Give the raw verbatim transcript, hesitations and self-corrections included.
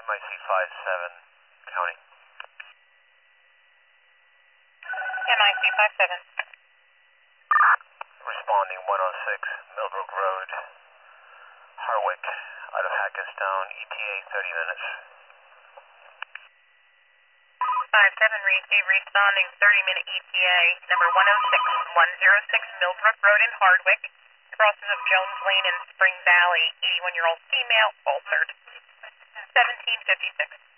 M I C five seven, county. M I C five seven. Responding one oh six, Millbrook Road, Harwick, out of Hackettstown, E T A thirty minutes. five seven, receive responding thirty minute E T A, number one oh six, one oh six Millbrook Road in Hardwick, crosses of Jones Lane in Spring Valley, eighty-one year old female, altered. seventeen fifty-six.